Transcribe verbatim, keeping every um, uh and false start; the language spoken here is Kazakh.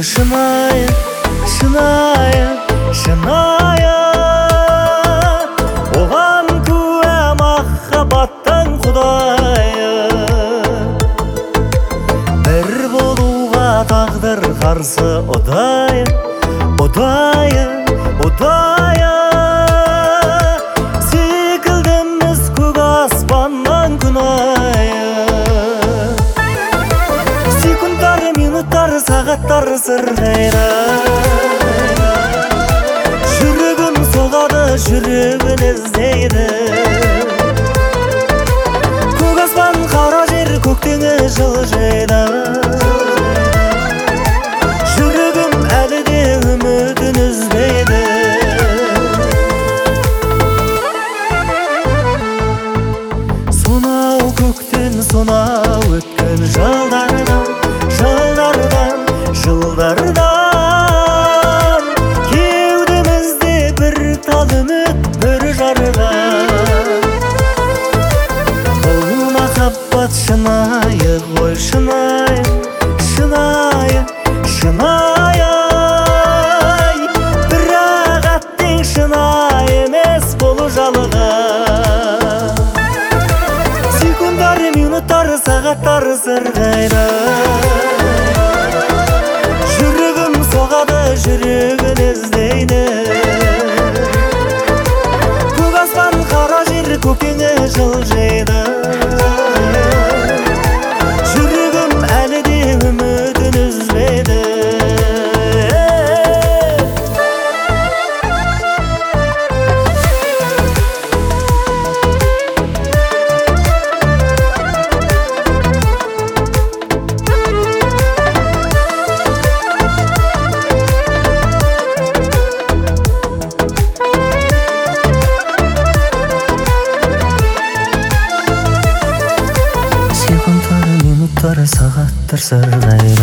шынайы, шынайы, шынайы. Оған куә махаббаттың құдайы. Бір болуға тағдыр қарсы ұдайы, ұдайы, ұдайы. Секілдіміз көк аспаннан күн айы. Секундтар, минуттар, сағаттар сырғайды. Жүрегім соғады, жүрегін іздейді. Көк аспан, қара жер, көктеңі жылжиды. Жүрегім әлі де үмітін үзбейді. Сонау көктен, сонау өткен жылдардан, жылдардан, жылдардан. Кеудемізде бір тал үміт, бір жарған. Бұл махаббат шынайы ғой, шынайы, шынайы, шынайы. Бірақ аттың шынайы емес бұл жалған. Секундар, минуттар, сағаттар сырғайды. Жүрегім соғады, жүрегін іздейді. Көк аспан, қара жер, көктеңі жылжиды. Жүрегім әлі де үмітін үзбейді. Секундтар, минуттар, сағаттар сырғайды.